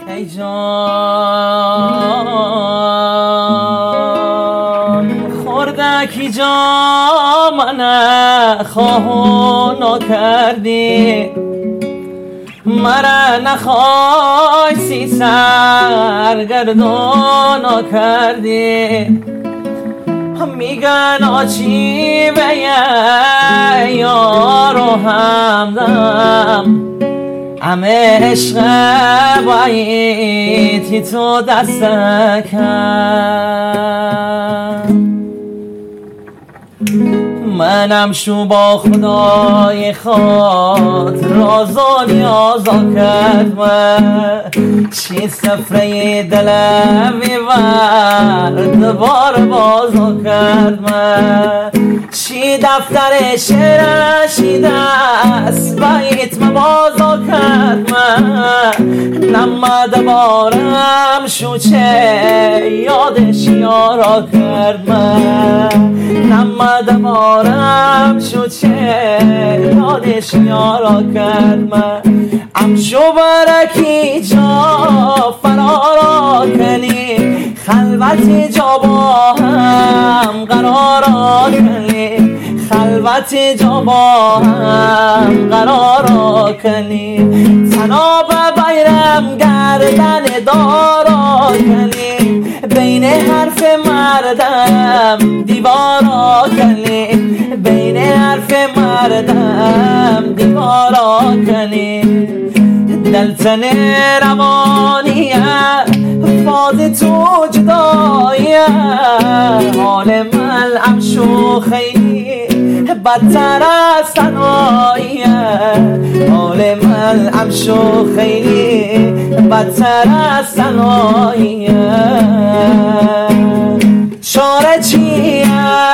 ای جان خوردکی جا من خواهو نکردی مرا نخوای سی سرگردان کردی میگن آچی به یارو همدم همه عشق باییتی تو دست کن منم شو با خدای خود راز و نیازا کرد من چی سفره دلم میورد بار بازا کرد من چی دفتر شعرشی دست بیت مبازا کرد من نمد بارم شو چه یادش یارا کرد من نمد بارم شو چه یادش یارا کرد من امشو برکی جا فرارا کنی خلوت جا با هم قرارا کنی خلوت جا با هم قرارا کنی تناب بیرم گردن دارا کنی بین حرف مردم دیوارا کنی بین حرف مردم دیوارا کنی دلتن روانیه فاز تو جدایه حال من امشو خیلی بدتر از تنهاییه حال من امشو خیلی بدتر از تنهاییه چاره چیه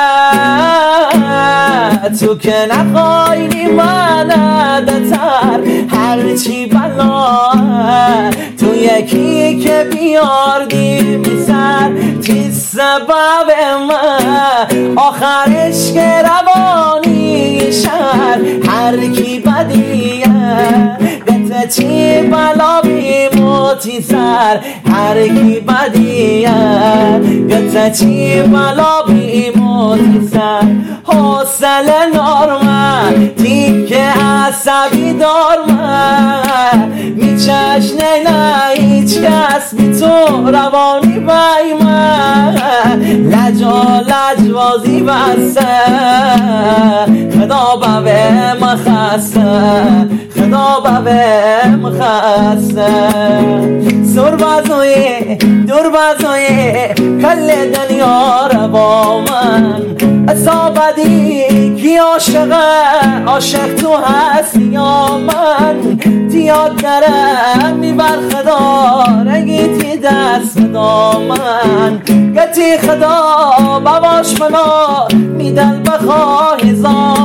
تو که نخوایی مددتر هرچی بلا تو یکی که بیاردی میسر تی سبب من آخرش که روانی شهر هر کی بدیه گته چی بلا بیموتی سر هر کی بدیه گته چی بلا بیموتی سر حوصله نارمه تیکه عصبی دارمه میچشنه نه هیچ کس بی تو روانی بیمه لجا لجوازی بسته خدا ببه مخسته خدا ببه مخسته سر بزوی دور بزوی کل دنیا رو با من اصابدی کی عاشقه عاشق تو هستی یا من دیاد درم میبر خدا رگیتی دست دامن گتی خدا بباش منا میدل بخواهی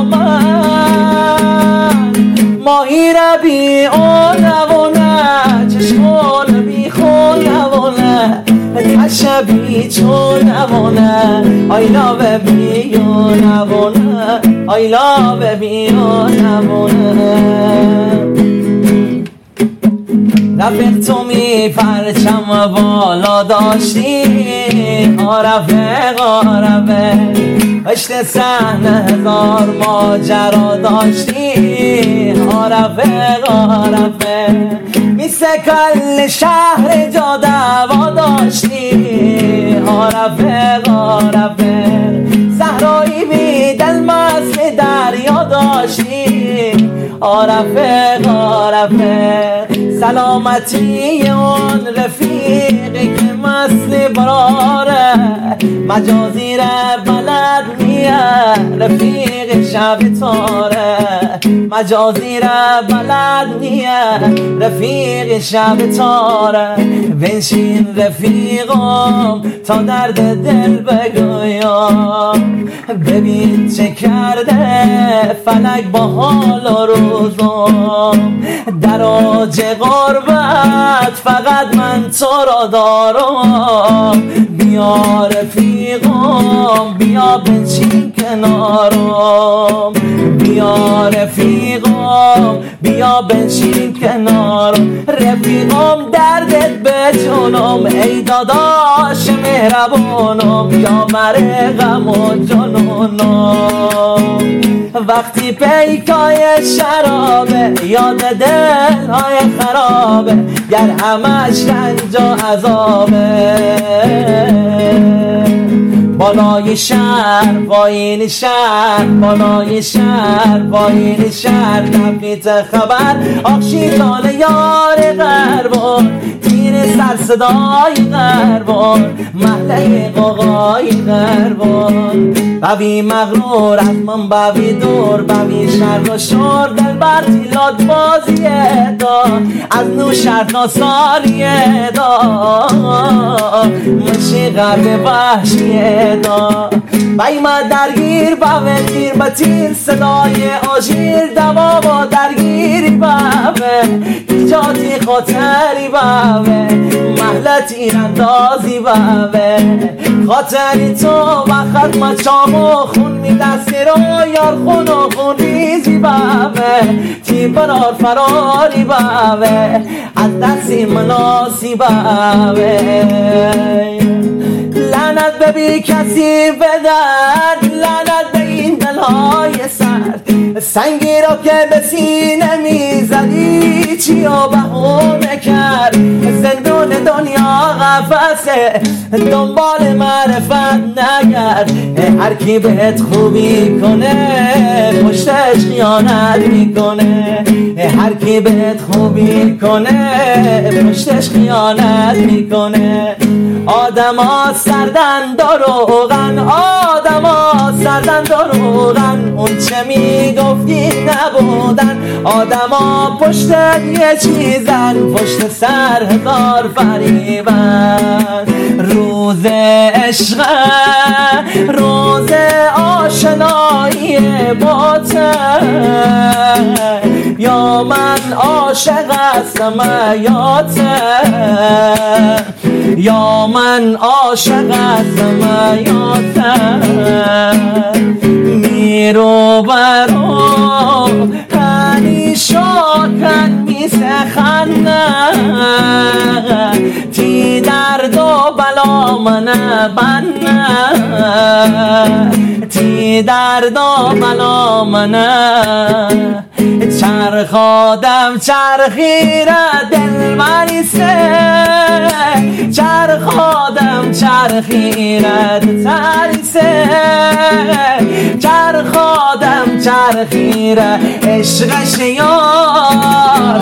زامن ماهی ربی اون نوونه چشمون بی خون نوونه تشبی چون نوونه I love you نوونه I love you نوونه رفیق تو می پرچم بالا داشتی عرفه عشق صحنه هزار ماجرا داشتی عرفه میسه کل شهر جا دوا داشتی عرفه صحرایی بی دل مثل دریا داشتی عرفه سلامتی اون رفیقی که مثل براره مجازی را بلد نیه رفیق شب تاره مجازی را بلد نیه رفیق شب تاره بنشین رفیقم تا درد دل بگویم ببین چه کرده فلک با حال و روزم در آج غربت فقط من تو را دارم بیا رفیقم بیا بنشین کنارم بیا رفیقم بیا بنشین کنارم رفیقم دردت جانم ای داداش مهربانم یاور غم و جنونم وقتی پیکای شرابه یاد دلهای خرابه گر همش رنج و عذابه بالای شهر پایین شهر بالای شهر پایین شهر تفریط خبر آخشیدان یار غربان تیر سرصدای غربان محله قاقای غربان بوی مغرور از من بوی دور بوی شر و شور دل بر تیلات بازیه دا از نو شرط ناسالیه دا مشی غرب وحشیه دا بیما درگیر باوه تیر با تیر صدای آژیر دوا با درگیری باوه ایجادی خاطری باوه محله تیراندازی باوه خاطری تو وقت ما چام و خون می دستی رو یار خون و خون ریزی باوه تی برار فراری باوه از دستی مناسی باوه لعنت به بی کسی بدرد لعنت به این دلهای سرد سنگی را که به سینه میزدی چی و بهونه کرد زندون دنیا قفسه دنبال معرفت نگرد هر کی بهت خوبی کنه پشتش خیانت میکنه هر کی بهت خوبی کنه پشتش خیانت میکنه آدما سردن دروغن آدما سردن دروغن اون چه میگفتی نبودن آدما پشت یه چیزن پشت سر هزار فریبن روز عشق روز آشنایی باطن یا من عاشق هستم یا من عاشق هستم میرو برو هنی شاکن میسخنه تی درد و بلا من بنه تی درد و بلا من چرخادم چرخیره دل مریسه چرخادم چرخیره تریسه چرخادم چرخیره عشقش یار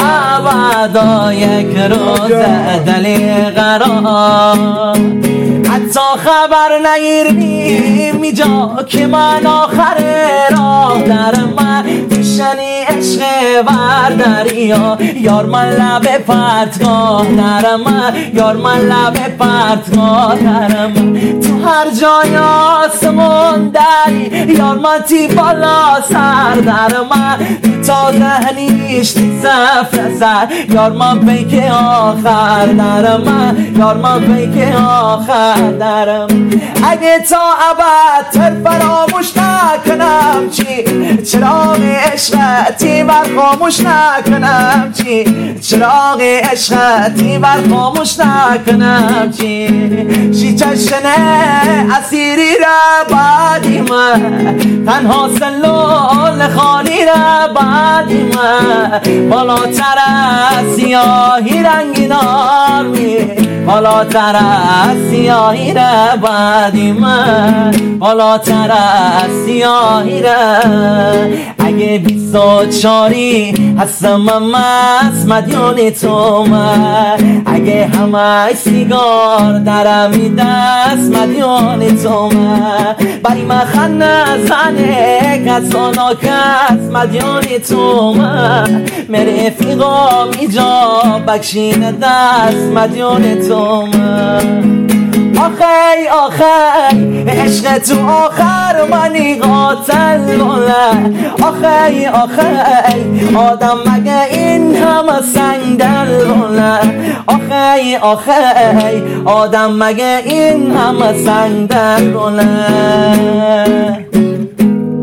ابدا یک روز دلی قرار حتی خبر نگیریم اینجا که من آخر راه در من شنی عشق وردریا یار من لب پرتگاه در من یار من لب پرتگاه در من تو هر جای آسمون دری یار من تی بالا سر در من تا ذهنیش تی سفر سر یار من بیک آخر در من یار من بیک آخر در من اگه تا ابد تر فراموش نکنم چی چراغ عشقتی بر خاموش نکنم چی چراغ عشقتی بر خاموش نکنم چی شی چشنه اسیری را بعدی من تنها سلول خالی را بعدی من بالاتر از سیاهی رنگینار می بالاتر از سیاهی را بعدی من بالاتر از سیاهی را اگه 24 هستم مست مدیون تو من اگه همه سیگار درمی دست مدیون تو من بری من خنه زنه کسانا کس مدیون تو من میره فیقام ایجا بکشین دست مدیون تو من آخی آخی عشق تو آخر منی قاتل بله آخی آخی آدم مگه این همه سنگ دل بله آخی آخی آدم مگه این همه سنگ دل بله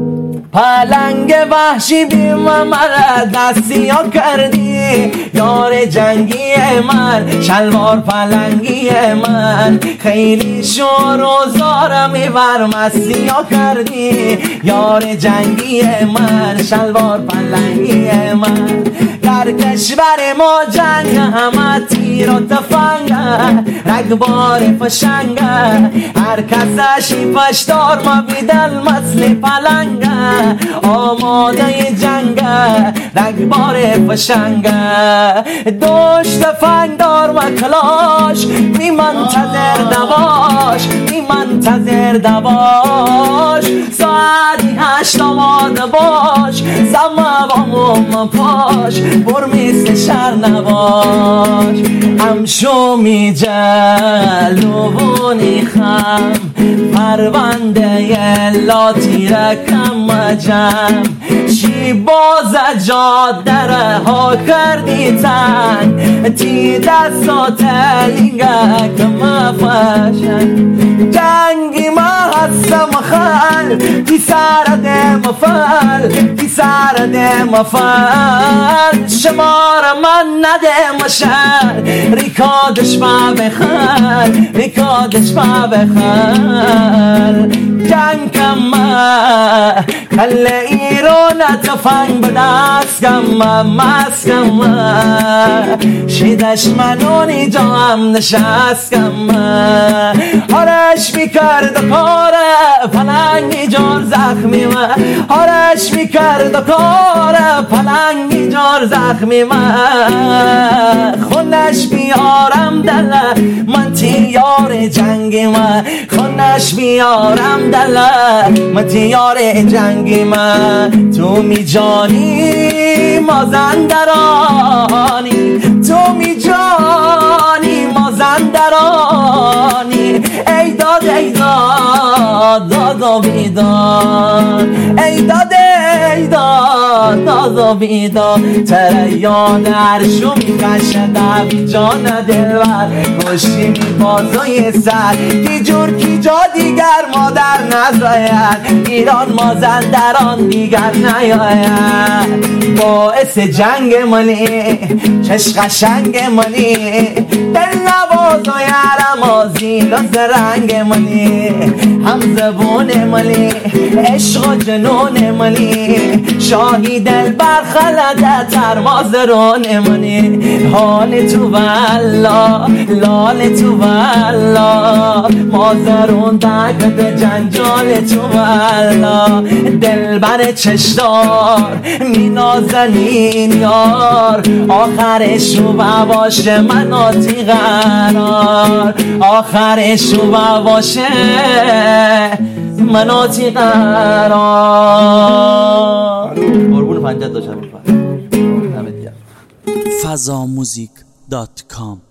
پلنگ وحشی بی من دستی ها کردی، یار جنگی من شلوار پلنگی من، خیلی شور و زارم بر مستی ها کردی، یار جنگی من شلوار پلنگی من. در کشور ما جنگ همه تیر و تفنگ، رگبار فشنگ، هر کسشی پشتار ما بیدل مثل پلنگ، آماده جنگ رگبار فشنگ. دوش تفنگ دار و کلاش می منتظر دواش، می منتظر دواش، ساعتی 8 آماده باش، زموام پاش برمیز شر نباش. امشو می جلوونی خم پرونده لاتی رکم جم، چی باز جاده رها کردی تن، تی دستات لینگک مفشن. جنگی ما هستم خل تی سرد مفل، تی سرد مفل، شمار من نده مشر، ریکادش ما بخل، ریکادش ما بخل. جنگ کم کل ایران تفنگ به دست کم مسکم، شیدش منونی جا هم نشست کم، هارش میکرد و کار پلنگی جار زخمی من، هارش میکرد و کار پلنگی جار زخمی من. خونش بیارم دل من تیار جنگی من، خونش بیارم دل من تیار جنگی من. تو می جانی مازندرانی، تو می جانی مازندرانی، ای داد ای داد داد و بیداد، ای داد ای داد داد و بیداد. تریان عرشو می کشد جان دلبر، کشتی می بازوی سر، کی جور کی جا دیگر مادر نزاید، ایران مازندران دیگر نیاید. باعث جنگ منی چش قشنگ منی، دل نواز و یارم آزین و زرنگ منی، هم زبون منی عشق و جنون منی، شاهی دل برخلده ترمازرون منی. حال تو والا لال تو والا، مازرون تکت جنجال تو والا، دل بر چشدار می نازنین یار، آخرش رو باشه مناتی قرار، آخرش رو باشه مناتی قرار. قربون 50 تا شب فضاموزیک.com